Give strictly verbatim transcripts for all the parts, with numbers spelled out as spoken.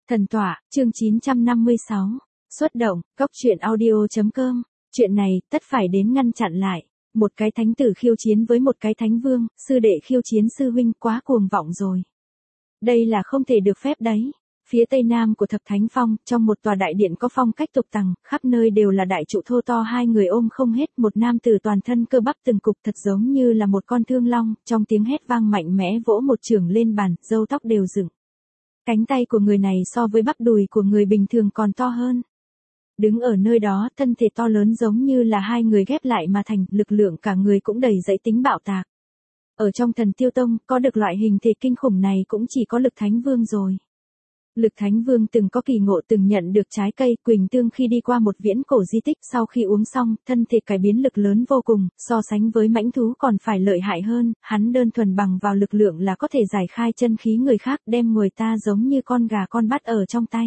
Thần tọa, chương chín trăm năm mươi sáu. Xuất động, cốc truyện audio.com. Chuyện này, tất phải đến ngăn chặn lại. Một cái thánh tử khiêu chiến với một cái thánh vương, sư đệ khiêu chiến sư huynh, quá cuồng vọng rồi. Đây là không thể được phép đấy. Phía tây nam của Thập Thánh Phong, trong một tòa đại điện có phong cách tục tằng, khắp nơi đều là đại trụ thô to, hai người ôm không hết, một nam tử toàn thân cơ bắp từng cục thật giống như là một con thương long, trong tiếng hét vang mạnh mẽ vỗ một chưởng lên bàn, râu tóc đều dựng. Cánh tay của người này so với bắp đùi của người bình thường còn to hơn. Đứng ở nơi đó, thân thể to lớn giống như là hai người ghép lại mà thành, lực lượng cả người cũng đầy dẫy tính bạo tạc. Ở trong Thần Tiêu Tông, có được loại hình thể kinh khủng này cũng chỉ có Lực Thánh Vương rồi. Lực Thánh Vương từng có kỳ ngộ, từng nhận được trái cây Quỳnh Tương khi đi qua một viễn cổ di tích, sau khi uống xong, thân thể cải biến lực lớn vô cùng, so sánh với mãnh thú còn phải lợi hại hơn, hắn đơn thuần bằng vào lực lượng là có thể giải khai chân khí người khác, đem người ta giống như con gà con bắt ở trong tay.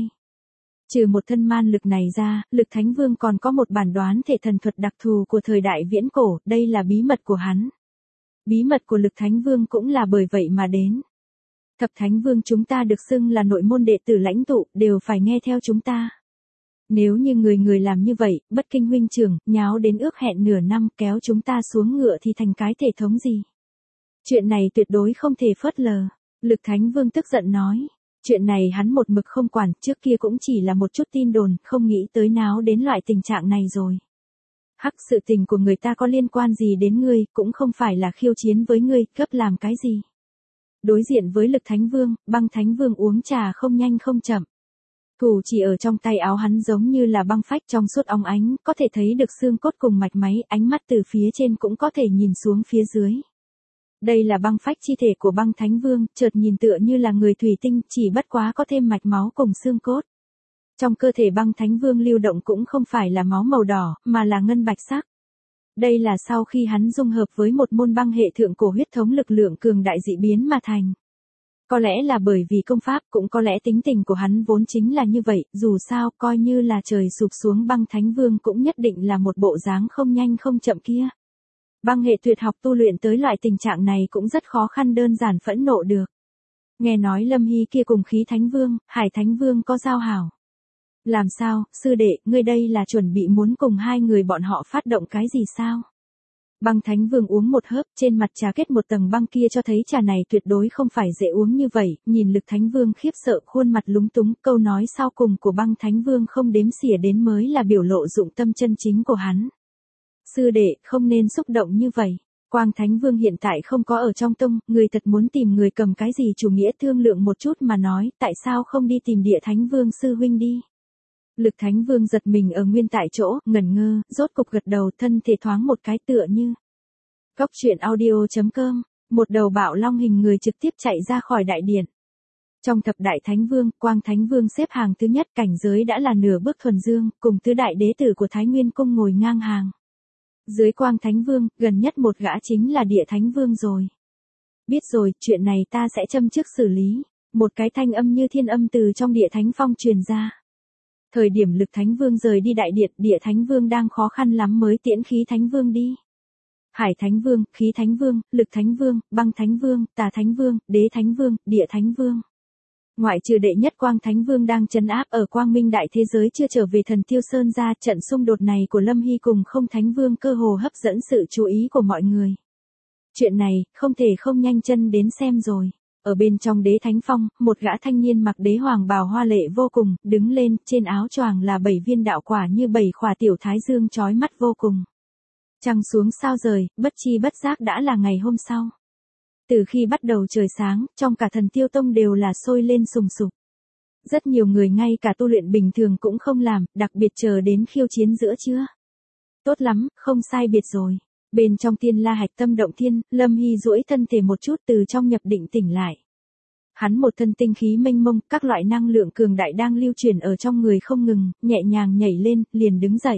Trừ một thân man lực này ra, Lực Thánh Vương còn có một bản đoán thể thần thuật đặc thù của thời đại viễn cổ, đây là bí mật của hắn. Bí mật của Lực Thánh Vương cũng là bởi vậy mà đến. Thập Thánh Vương chúng ta được xưng là nội môn đệ tử lãnh tụ, đều phải nghe theo chúng ta. Nếu như người người làm như vậy, Bất Kinh huynh trưởng, nháo đến ước hẹn nửa năm, kéo chúng ta xuống ngựa thì thành cái thể thống gì? Chuyện này tuyệt đối không thể phớt lờ. Lực Thánh Vương tức giận nói. Chuyện này hắn một mực không quản, trước kia cũng chỉ là một chút tin đồn, không nghĩ tới náo đến loại tình trạng này rồi. Hắc, sự tình của người ta có liên quan gì đến ngươi, cũng không phải là khiêu chiến với ngươi, gấp làm cái gì? Đối diện với Lực Thánh Vương, Băng Thánh Vương uống trà không nhanh không chậm. Thủ chỉ ở trong tay áo hắn giống như là băng phách trong suốt óng ánh, có thể thấy được xương cốt cùng mạch máy, ánh mắt từ phía trên cũng có thể nhìn xuống phía dưới. Đây là băng phách chi thể của Băng Thánh Vương, chợt nhìn tựa như là người thủy tinh, chỉ bất quá có thêm mạch máu cùng xương cốt. Trong cơ thể Băng Thánh Vương lưu động cũng không phải là máu màu đỏ, mà là ngân bạch sắc. Đây là sau khi hắn dung hợp với một môn băng hệ thượng cổ huyết thống lực lượng cường đại dị biến mà thành. Có lẽ là bởi vì công pháp, cũng có lẽ tính tình của hắn vốn chính là như vậy, dù sao, coi như là trời sụp xuống Băng Thánh Vương cũng nhất định là một bộ dáng không nhanh không chậm kia. Băng hệ tuyệt học tu luyện tới loại tình trạng này cũng rất khó khăn đơn giản phẫn nộ được. Nghe nói Lâm Hy kia cùng Khí Thánh Vương, Hải Thánh Vương có giao hảo. Làm sao, sư đệ, ngươi đây là chuẩn bị muốn cùng hai người bọn họ phát động cái gì sao? Băng Thánh Vương uống một hớp, trên mặt trà kết một tầng băng kia cho thấy trà này tuyệt đối không phải dễ uống như vậy, nhìn Lực Thánh Vương khiếp sợ, khuôn mặt lúng túng, câu nói sau cùng của Băng Thánh Vương không đếm xỉa đến mới là biểu lộ dụng tâm chân chính của hắn. Sư đệ, không nên xúc động như vậy. Quang Thánh Vương hiện tại không có ở trong tông, người thật muốn tìm người cầm cái gì chủ nghĩa thương lượng một chút mà nói, tại sao không đi tìm Địa Thánh Vương sư huynh đi? Lực Thánh Vương giật mình ở nguyên tại chỗ, ngẩn ngơ, rốt cục gật đầu, thân thể thoáng một cái tựa như. Cốc truyện audio.com, một đầu bạo long hình người trực tiếp chạy ra khỏi đại điện. Trong thập đại Thánh Vương, Quang Thánh Vương xếp hàng thứ nhất, cảnh giới đã là nửa bước thuần dương, cùng tứ đại đế tử của Thái Nguyên Cung ngồi ngang hàng. Dưới Quang Thánh Vương, gần nhất một gã chính là Địa Thánh Vương rồi. Biết rồi, chuyện này ta sẽ châm trước xử lý. Một cái thanh âm như thiên âm từ trong Địa Thánh Phong truyền ra. Thời điểm Lực Thánh Vương rời đi đại điện, Địa Thánh Vương đang khó khăn lắm mới tiễn Khí Thánh Vương đi. Hải Thánh Vương, Khí Thánh Vương, Lực Thánh Vương, Băng Thánh Vương, Tà Thánh Vương, Đế Thánh Vương, Địa Thánh Vương. Ngoại trừ đệ nhất Quang Thánh Vương đang trấn áp ở Quang Minh đại thế giới chưa trở về Thần Tiêu Sơn ra, trận xung đột này của Lâm Hy cùng Không Thánh Vương cơ hồ hấp dẫn sự chú ý của mọi người. Chuyện này, không thể không nhanh chân đến xem rồi. Ở bên trong Đế Thánh Phong, một gã thanh niên mặc đế hoàng bào hoa lệ vô cùng, đứng lên, trên áo choàng là bảy viên đạo quả như bảy khỏa tiểu thái dương chói mắt vô cùng. Trăng xuống sao rời, bất chi bất giác đã là ngày hôm sau. Từ khi bắt đầu trời sáng, trong cả Thần Tiêu Tông đều là sôi lên sùng sục. Rất nhiều người ngay cả tu luyện bình thường cũng không làm, đặc biệt chờ đến khiêu chiến giữa trưa. Tốt lắm, không sai biệt rồi. Bên trong Tiên La Hạch Tâm Động Thiên, Lâm Hy duỗi thân thể một chút từ trong nhập định tỉnh lại. Hắn một thân tinh khí mênh mông, các loại năng lượng cường đại đang lưu truyền ở trong người không ngừng, nhẹ nhàng nhảy lên, liền đứng dậy.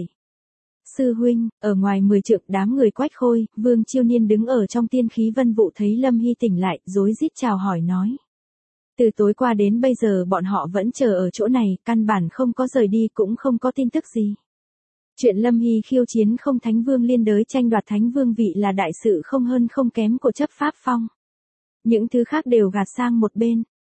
Sư huynh, ở ngoài mười trượng đám người Quách Khôi, Vương Chiêu Niên đứng ở trong tiên khí vân vụ thấy Lâm Hy tỉnh lại, rối rít chào hỏi nói. Từ tối qua đến bây giờ bọn họ vẫn chờ ở chỗ này, căn bản không có rời đi cũng không có tin tức gì. Chuyện Lâm Hy khiêu chiến Không Thánh Vương liên đới tranh đoạt Thánh Vương vị là đại sự không hơn không kém của chấp pháp phong. Những thứ khác đều gạt sang một bên.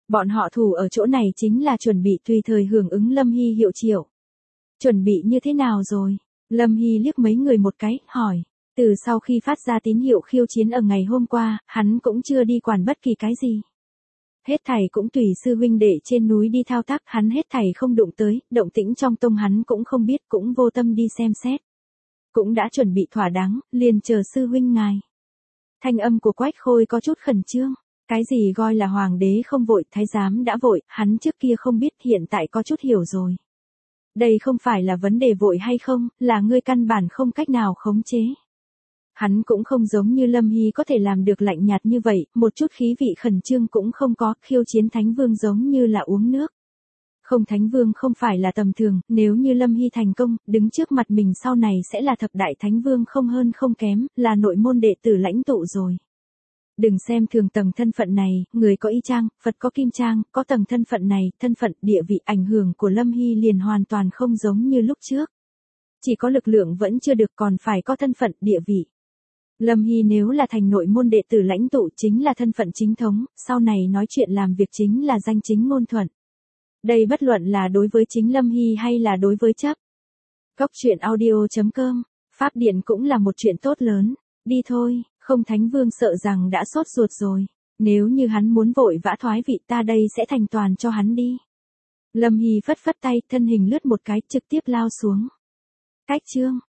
Bọn họ thủ ở chỗ này chính là chuẩn bị tùy thời hưởng ứng Lâm Hy hiệu triệu. Chuẩn bị như thế nào rồi? Lâm Hy liếc mấy người một cái, hỏi. Từ sau khi phát ra tín hiệu khiêu chiến ở ngày hôm qua, hắn cũng chưa đi quản bất kỳ cái gì. Hết thảy cũng tùy sư huynh đệ trên núi đi thao tác, hắn hết thảy không đụng tới, động tĩnh trong tông hắn cũng không biết, cũng vô tâm đi xem xét. Cũng đã chuẩn bị thỏa đáng, liền chờ sư huynh ngài. Thanh âm của Quách Khôi có chút khẩn trương. Cái gì gọi là hoàng đế không vội, thái giám đã vội, hắn trước kia không biết, hiện tại có chút hiểu rồi. Đây không phải là vấn đề vội hay không, là ngươi căn bản không cách nào khống chế. Hắn cũng không giống như Lâm Hy có thể làm được lạnh nhạt như vậy, một chút khí vị khẩn trương cũng không có, khiêu chiến Thánh Vương giống như là uống nước. Không, Thánh Vương không phải là tầm thường, nếu như Lâm Hy thành công, đứng trước mặt mình sau này sẽ là thập đại Thánh Vương không hơn không kém, là nội môn đệ tử lãnh tụ rồi. Đừng xem thường tầng thân phận này, người có y trang, Phật có kim trang, có tầng thân phận này, thân phận, địa vị, ảnh hưởng của Lâm Hy liền hoàn toàn không giống như lúc trước. Chỉ có lực lượng vẫn chưa được, còn phải có thân phận, địa vị. Lâm Hy nếu là thành nội môn đệ tử lãnh tụ chính là thân phận chính thống, sau này nói chuyện làm việc chính là danh chính ngôn thuận. Đây bất luận là đối với chính Lâm Hy hay là đối với chấp. Cốc truyện audio chấm com, Pháp Điện cũng là một chuyện tốt lớn. Đi thôi, không, Thánh Vương sợ rằng đã sốt ruột rồi. Nếu như hắn muốn vội vã thoái vị, ta đây sẽ thành toàn cho hắn đi. Lâm Hy phất phất tay, thân hình lướt một cái, trực tiếp lao xuống. Cách chương.